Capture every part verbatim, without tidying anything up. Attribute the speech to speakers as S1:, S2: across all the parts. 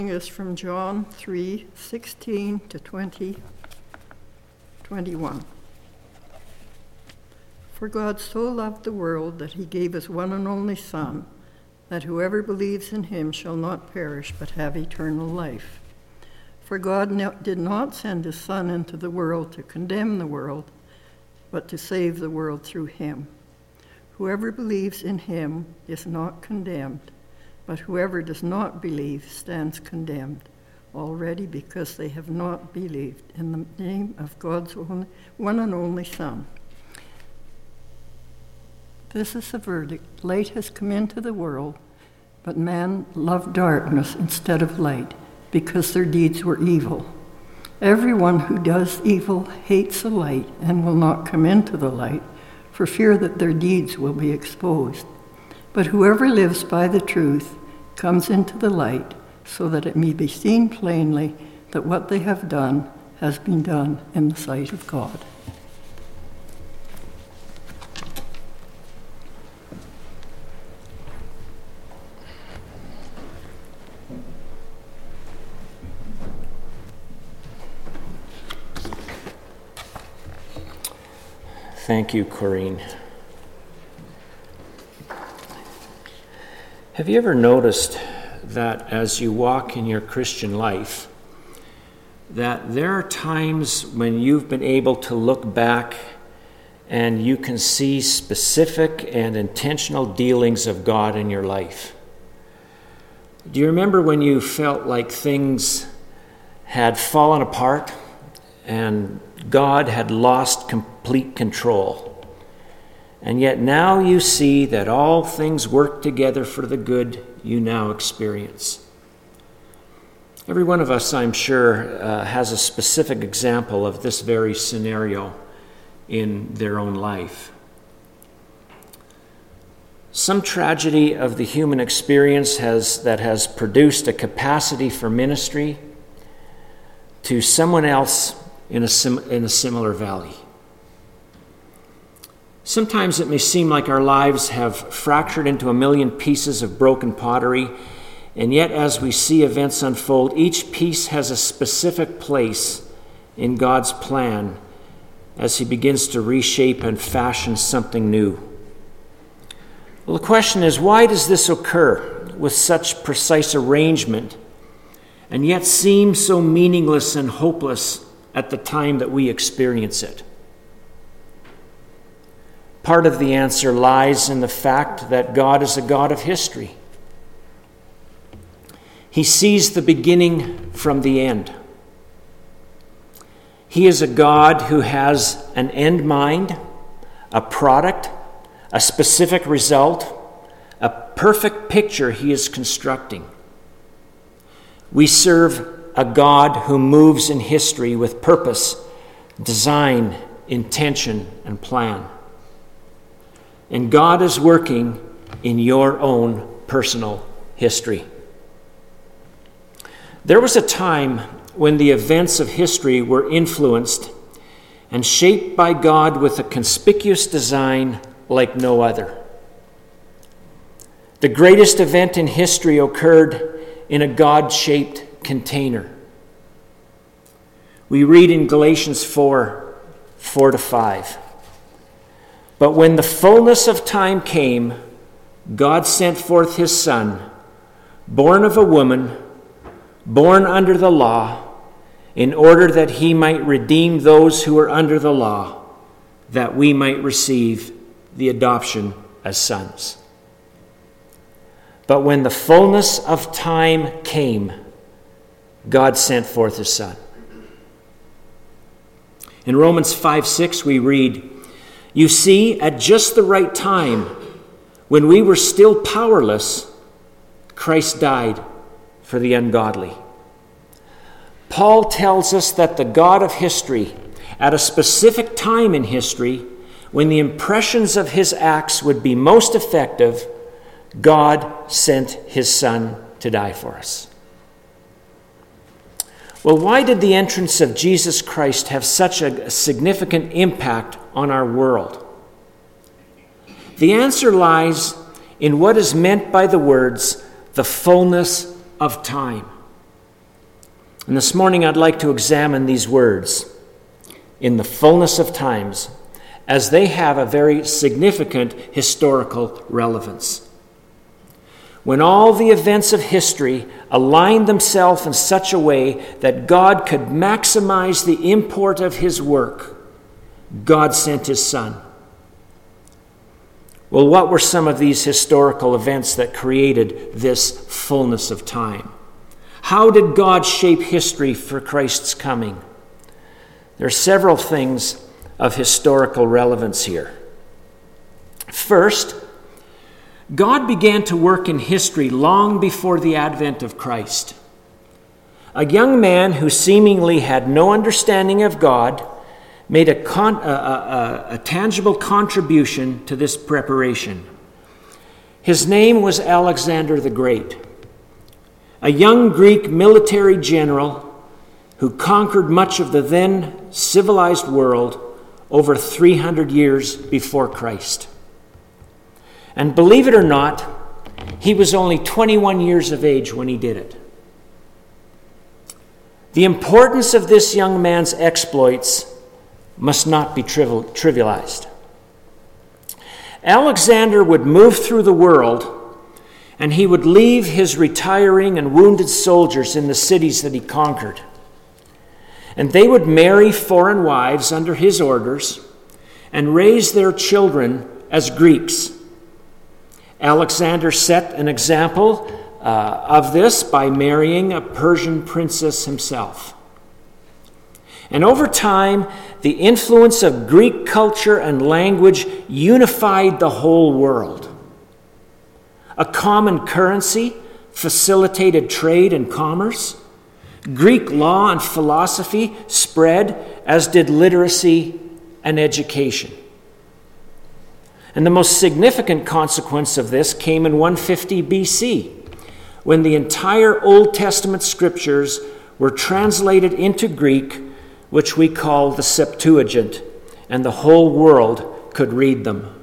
S1: Is from John three sixteen to twenty, twenty-one. For God so loved the world that he gave his one and only Son, that whoever believes in him shall not perish but have eternal life. For God no, did not send his Son into the world to condemn the world, but to save the world through him. Whoever believes in him is not condemned, but whoever does not believe stands condemned already, because they have not believed in the name of God's only, one and only Son. This is the verdict. Light has come into the world, but man loved darkness instead of light, because their deeds were evil. Everyone who does evil hates the light and will not come into the light, for fear that their deeds will be exposed. But whoever lives by the truth comes into the light, so that it may be seen plainly that what they have done has been done in the sight of God.
S2: Thank you, Corrine. Have you ever noticed that as you walk in your Christian life, that there are times when you've been able to look back and you can see specific and intentional dealings of God in your life? Do you remember when you felt like things had fallen apart and God had lost complete control? And yet now you see that all things work together for the good you now experience. Every one of us, I'm sure, uh, has a specific example of this very scenario in their own life. Some tragedy of the human experience has that has produced a capacity for ministry to someone else in a sim, in a similar valley. Sometimes it may seem like our lives have fractured into a million pieces of broken pottery, and yet as we see events unfold, each piece has a specific place in God's plan as he begins to reshape and fashion something new. Well, the question is, why does this occur with such precise arrangement and yet seem so meaningless and hopeless at the time that we experience it? Part of the answer lies in the fact that God is a God of history. He sees the beginning from the end. He is a God who has an end mind, a product, a specific result, a perfect picture he is constructing. We serve a God who moves in history with purpose, design, intention, and plan. And God is working in your own personal history. There was a time when the events of history were influenced and shaped by God with a conspicuous design like no other. The greatest event in history occurred in a God-shaped container. We read in Galatians four, four to five. But when the fullness of time came, God sent forth his Son, born of a woman, born under the law, in order that he might redeem those who were under the law, that we might receive the adoption as sons. But when the fullness of time came, God sent forth his Son. In Romans five six we read, "You see, at just the right time, when we were still powerless, Christ died for the ungodly." Paul tells us that the God of history, at a specific time in history, when the impressions of his acts would be most effective, God sent his Son to die for us. Well, why did the entrance of Jesus Christ have such a significant impact on our world? The answer lies in what is meant by the words, the fullness of time. And this morning I'd like to examine these words, in the fullness of times, as they have a very significant historical relevance. When all the events of history aligned themselves in such a way that God could maximize the import of his work, God sent his Son. Well, what were some of these historical events that created this fullness of time? How did God shape history for Christ's coming? There are several things of historical relevance here. First, God began to work in history long before the advent of Christ. A young man who seemingly had no understanding of God made a, con- a, a, a tangible contribution to this preparation. His name was Alexander the Great, a young Greek military general who conquered much of the then civilized world over three hundred years before Christ. And believe it or not, he was only twenty-one years of age when he did it. The importance of this young man's exploits must not be trivial, trivialized. Alexander would move through the world, and he would leave his retiring and wounded soldiers in the cities that he conquered. And they would marry foreign wives under his orders and raise their children as Greeks. Alexander set an example uh, of this by marrying a Persian princess himself. And over time, the influence of Greek culture and language unified the whole world. A common currency facilitated trade and commerce. Greek law and philosophy spread, as did literacy and education. And the most significant consequence of this came in one fifty B C, when the entire Old Testament scriptures were translated into Greek, which we call the Septuagint, and the whole world could read them.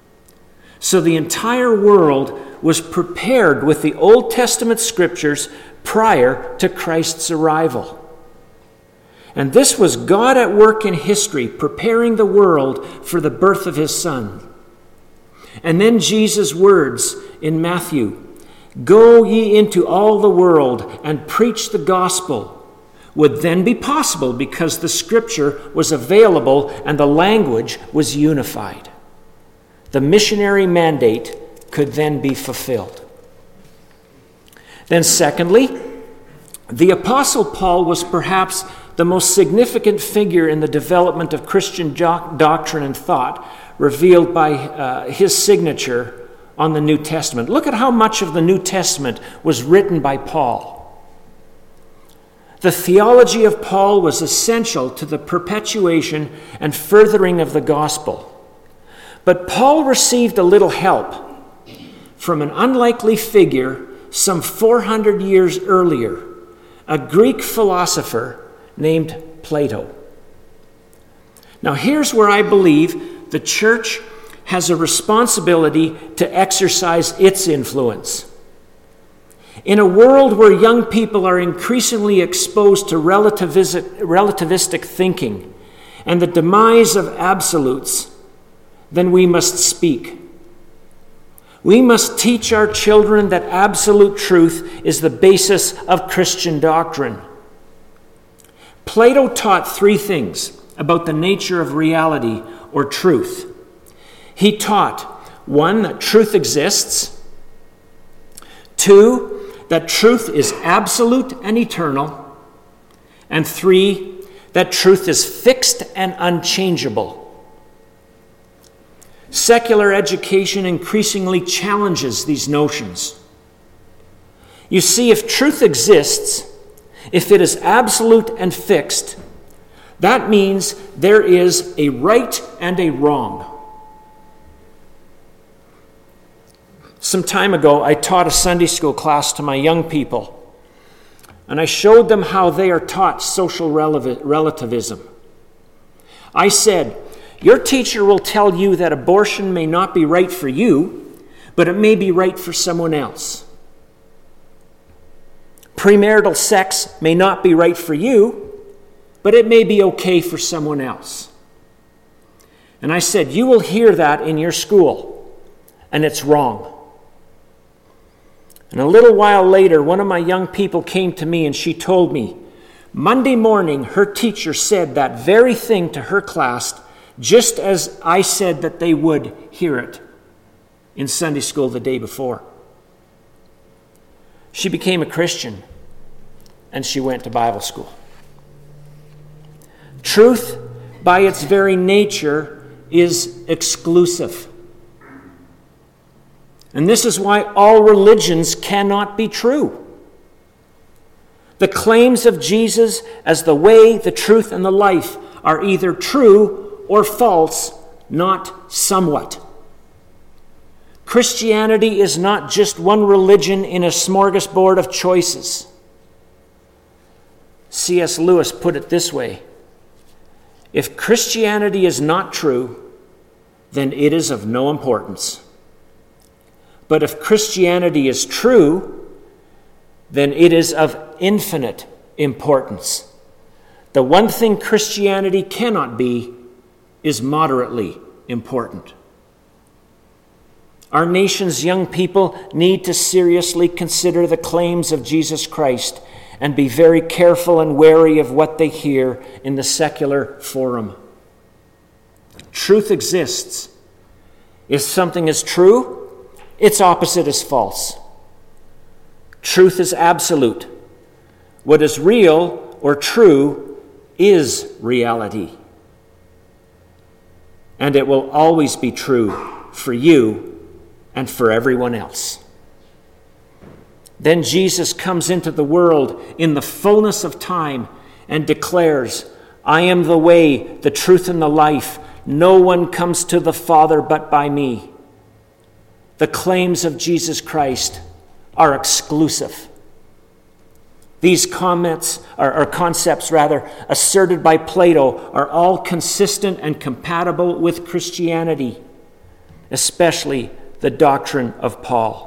S2: So the entire world was prepared with the Old Testament scriptures prior to Christ's arrival. And this was God at work in history, preparing the world for the birth of his Son. And then Jesus' words in Matthew, "Go ye into all the world and preach the gospel," would then be possible because the scripture was available and the language was unified. The missionary mandate could then be fulfilled. Then secondly, the Apostle Paul was perhaps the most significant figure in the development of Christian doc- doctrine and thought, revealed by uh, his signature on the New Testament. Look at how much of the New Testament was written by Paul. The theology of Paul was essential to the perpetuation and furthering of the gospel. But Paul received a little help from an unlikely figure some four hundred years earlier, a Greek philosopher named Plato. Now here's where I believe the church has a responsibility to exercise its influence. In a world where young people are increasingly exposed to relativistic thinking and the demise of absolutes, then we must speak. We must teach our children that absolute truth is the basis of Christian doctrine. Plato taught three things about the nature of reality or truth. He taught, one, that truth exists. Two, that truth is absolute and eternal. And three, that truth is fixed and unchangeable. Secular education increasingly challenges these notions. You see, if truth exists, if it is absolute and fixed, that means there is a right and a wrong. Some time ago, I taught a Sunday school class to my young people, and I showed them how they are taught social relativism. I said, your teacher will tell you that abortion may not be right for you, but it may be right for someone else. Premarital sex may not be right for you, but it may be okay for someone else. And I said, you will hear that in your school, and it's wrong. And a little while later, one of my young people came to me and she told me, Monday morning, her teacher said that very thing to her class, just as I said that they would hear it in Sunday school the day before. She became a Christian, and she went to Bible school. Truth, by its very nature, is exclusive. And this is why all religions cannot be true. The claims of Jesus as the way, the truth, and the life are either true or false, not somewhat. Christianity is not just one religion in a smorgasbord of choices. C S Lewis put it this way: if Christianity is not true, then it is of no importance. But if Christianity is true, then it is of infinite importance. The one thing Christianity cannot be is moderately important. Our nation's young people need to seriously consider the claims of Jesus Christ and be very careful and wary of what they hear in the secular forum. Truth exists. If something is true, its opposite is false. Truth is absolute. What is real or true is reality. And it will always be true for you and for everyone else. Then Jesus comes into the world in the fullness of time and declares, I am the way, the truth, and the life. No one comes to the Father but by me. The claims of Jesus Christ are exclusive. These comments, or, or concepts rather, asserted by Plato are all consistent and compatible with Christianity, especially the doctrine of Paul.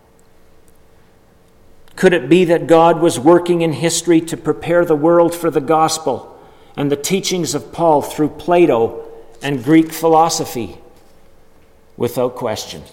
S2: Could it be that God was working in history to prepare the world for the gospel and the teachings of Paul through Plato and Greek philosophy? Without question.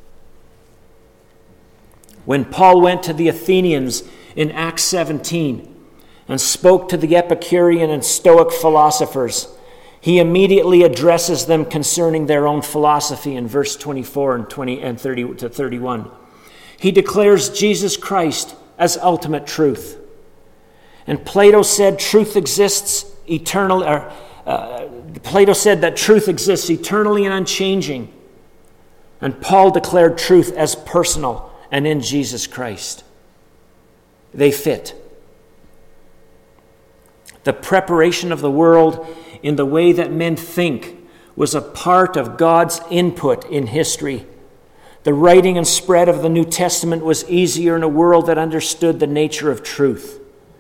S2: When Paul went to the Athenians in Acts seventeen and spoke to the Epicurean and Stoic philosophers, he immediately addresses them concerning their own philosophy in verse twenty-four and twenty and thirty to thirty-one. He declares Jesus Christ as ultimate truth. And Plato said truth exists eternally. Or, uh, Plato said that truth exists eternally and unchanging. And Paul declared truth as personal and in Jesus Christ. They fit. The preparation of the world in the way that men think was a part of God's input in history. The writing and spread of the New Testament was easier in a world that understood the nature of truth.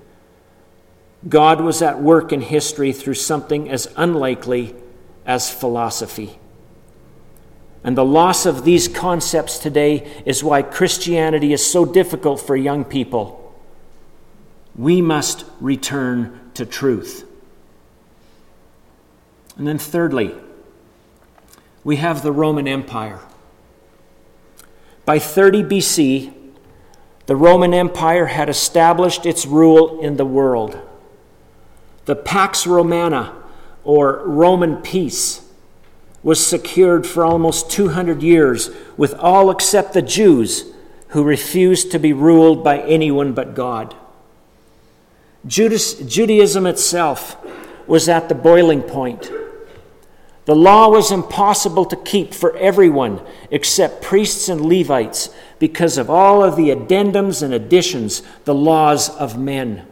S2: God was at work in history through something as unlikely as philosophy. And the loss of these concepts today is why Christianity is so difficult for young people. We must return to truth. And then thirdly, we have the Roman Empire. By thirty B C, the Roman Empire had established its rule in the world. The Pax Romana, or Roman peace, was secured for almost two hundred years with all except the Jews, who refused to be ruled by anyone but God. Judas, Judaism itself was at the boiling point. The law was impossible to keep for everyone except priests and Levites because of all of the addendums and additions, the laws of men.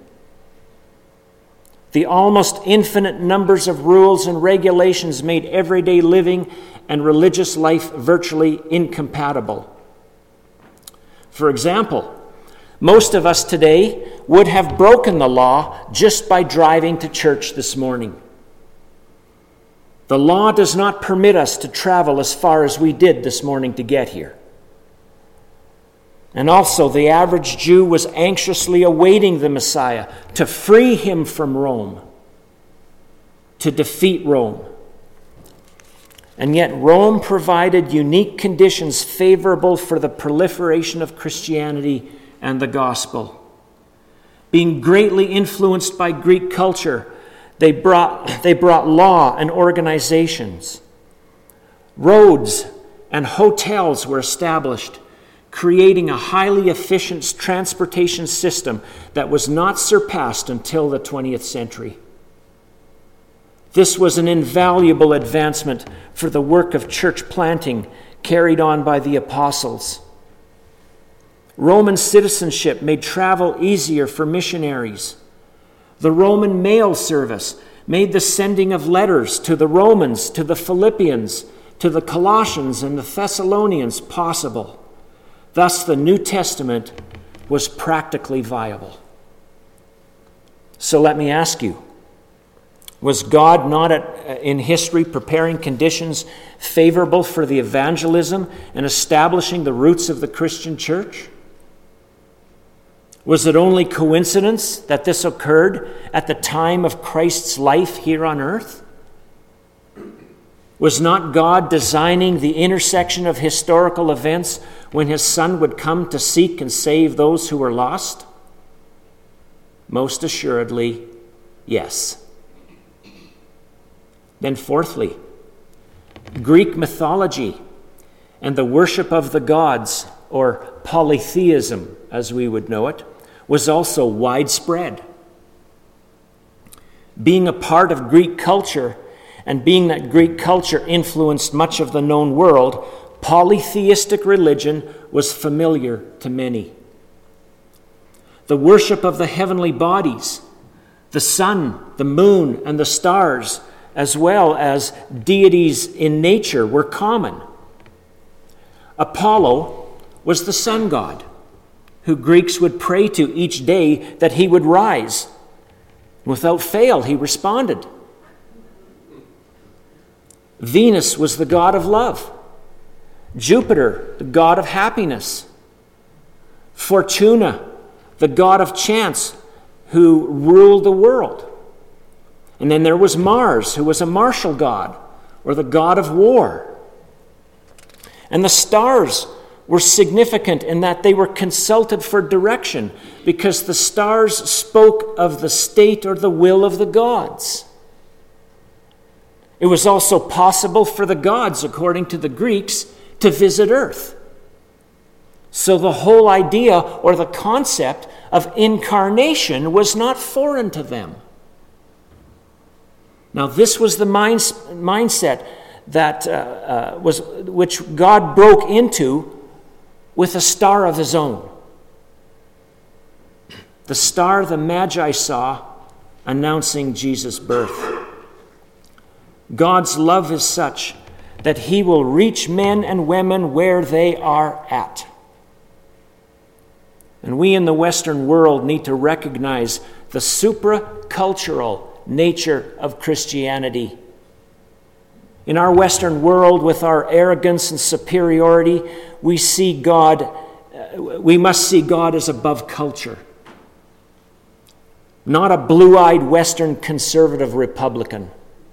S2: The almost infinite numbers of rules and regulations made everyday living and religious life virtually incompatible. For example, most of us today would have broken the law just by driving to church this morning. The law does not permit us to travel as far as we did this morning to get here. And also the average Jew was anxiously awaiting the Messiah to free him from Rome, to defeat Rome. And yet Rome provided unique conditions favorable for the proliferation of Christianity and the gospel. Being greatly influenced by Greek culture, they brought, they brought law and organizations. Roads and hotels were established, creating a highly efficient transportation system that was not surpassed until the twentieth century. This was an invaluable advancement for the work of church planting carried on by the apostles. Roman citizenship made travel easier for missionaries. The Roman mail service made the sending of letters to the Romans, to the Philippians, to the Colossians, and the Thessalonians possible. Thus, the New Testament was practically viable. So let me ask you, was God not at, in history preparing conditions favorable for the evangelism and establishing the roots of the Christian church? Was it only coincidence that this occurred at the time of Christ's life here on earth? Was not God designing the intersection of historical events when his Son would come to seek and save those who were lost? Most assuredly, yes. Then fourthly, Greek mythology and the worship of the gods, or polytheism as we would know it, was also widespread. Being a part of Greek culture, and being that Greek culture influenced much of the known world, polytheistic religion was familiar to many. The worship of the heavenly bodies, the sun, the moon, and the stars, as well as deities in nature, were common. Apollo was the sun god, who Greeks would pray to each day that he would rise. Without fail, he responded. Venus was the god of love. Jupiter, the god of happiness. Fortuna, the god of chance, who ruled the world. And then there was Mars, who was a martial god, or the god of war. And the stars were significant in that they were consulted for direction, because the stars spoke of the state or the will of the gods. It was also possible for the gods, according to the Greeks, to visit earth. So the whole idea or the concept of incarnation was not foreign to them. Now, this was the mind, mindset that uh, uh, was which God broke into with a star of his own. The star the Magi saw announcing Jesus' birth. God's love is such that he will reach men and women where they are at. And we in the Western world need to recognize the supracultural nature of Christianity. In our Western world, with our arrogance and superiority, we see God, uh, we must see God as above culture. Not a blue-eyed Western conservative Republican.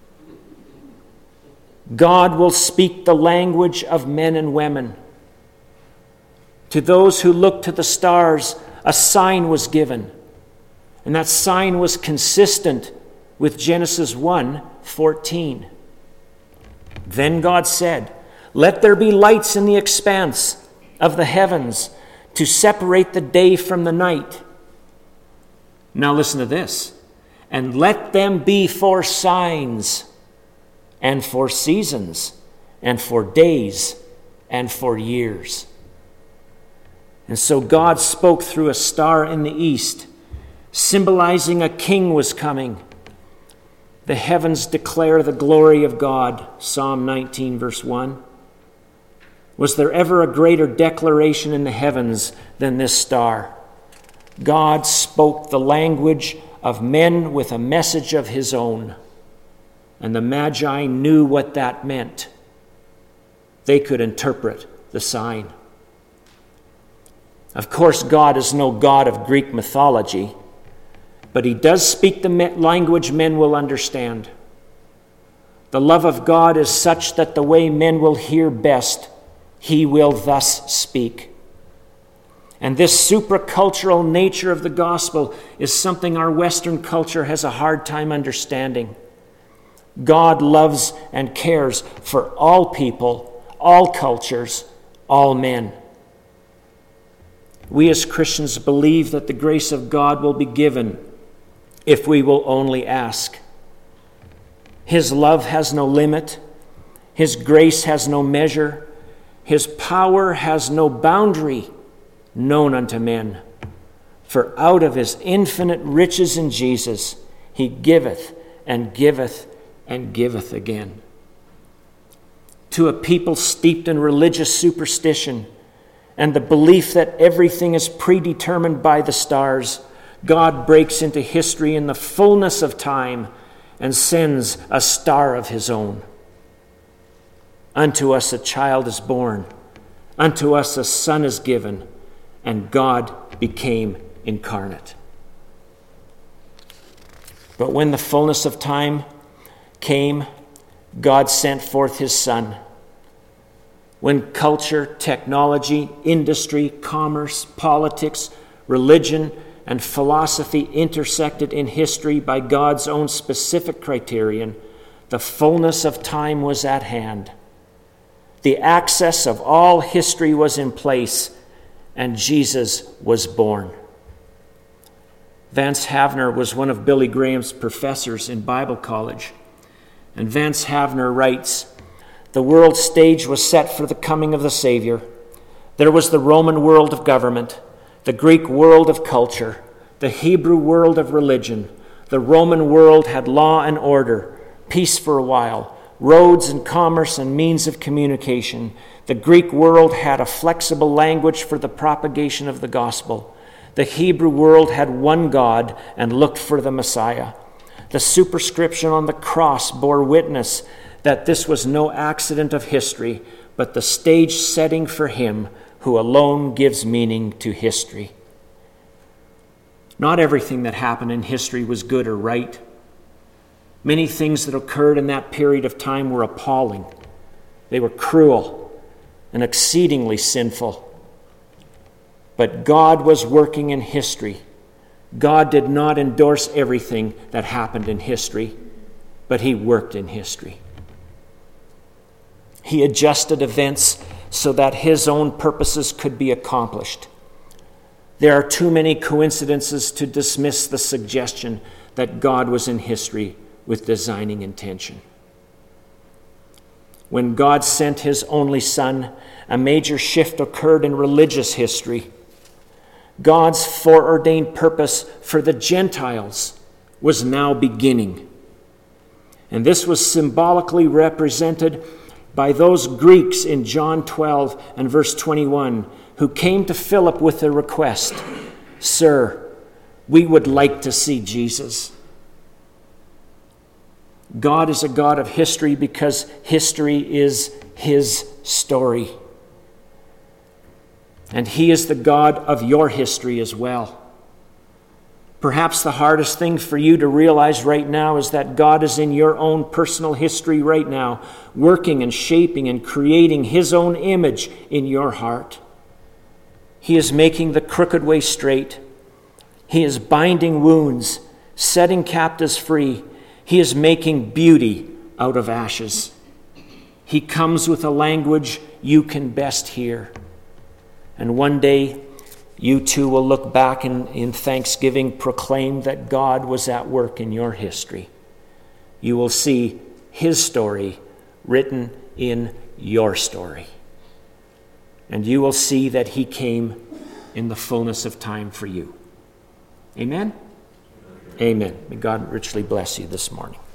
S2: God will speak the language of men and women. To those who looked to the stars, a sign was given. And that sign was consistent with Genesis one fourteen. Then God said, "Let there be lights in the expanse of the heavens to separate the day from the night." Now listen to this. "And let them be for signs, and for seasons, and for days, and for years." And so God spoke through a star in the east, symbolizing a king was coming. The heavens declare the glory of God, Psalm nineteen, verse one. Was there ever a greater declaration in the heavens than this star? God spoke the language of men with a message of his own. And the Magi knew what that meant. They could interpret the sign. Of course, God is no God of Greek mythology, but he does speak the language men will understand. The love of God is such that the way men will hear best, he will thus speak. And this supracultural nature of the gospel is something our Western culture has a hard time understanding. God loves and cares for all people, all cultures, all men. We as Christians believe that the grace of God will be given if we will only ask. His love has no limit. His grace has no measure. His power has no boundary known unto men. For out of his infinite riches in Jesus, he giveth and giveth and giveth again. To a people steeped in religious superstition and the belief that everything is predetermined by the stars, God breaks into history in the fullness of time and sends a star of his own. Unto us a child is born, unto us a son is given, and God became incarnate. But when the fullness of time came, God sent forth his Son. When culture, technology, industry, commerce, politics, religion, and philosophy intersected in history by God's own specific criterion, the fullness of time was at hand. The access of all history was in place, and Jesus was born. Vance Havner was one of Billy Graham's professors in Bible college. And Vance Havner writes, "The world stage was set for the coming of the Savior. There was the Roman world of government, the Greek world of culture, the Hebrew world of religion. The Roman world had law and order, peace for a while, roads and commerce and means of communication. The Greek world had a flexible language for the propagation of the gospel. The Hebrew world had one God and looked for the Messiah. The superscription on the cross bore witness that this was no accident of history, but the stage setting for him who alone gives meaning to history." Not everything that happened in history was good or right. Many things that occurred in that period of time were appalling. They were cruel and exceedingly sinful. But God was working in history. God did not endorse everything that happened in history, but he worked in history. He adjusted events so that his own purposes could be accomplished. There are too many coincidences to dismiss the suggestion that God was in history with designing intention. When God sent his only Son, a major shift occurred in religious history. God's foreordained purpose for the Gentiles was now beginning. And this was symbolically represented by those Greeks in John twelve and verse twenty-one who came to Philip with the request, "Sir, we would like to see Jesus." God is a God of history because history is his story. And he is the God of your history as well. Perhaps the hardest thing for you to realize right now is that God is in your own personal history right now, working and shaping and creating his own image in your heart. He is making the crooked way straight. He is binding wounds, setting captives free. He is making beauty out of ashes. He comes with a language you can best hear. And one day, you too will look back and in thanksgiving proclaim that God was at work in your history. You will see his story written in your story. And you will see that he came in the fullness of time for you. Amen? Amen. May God richly bless you this morning.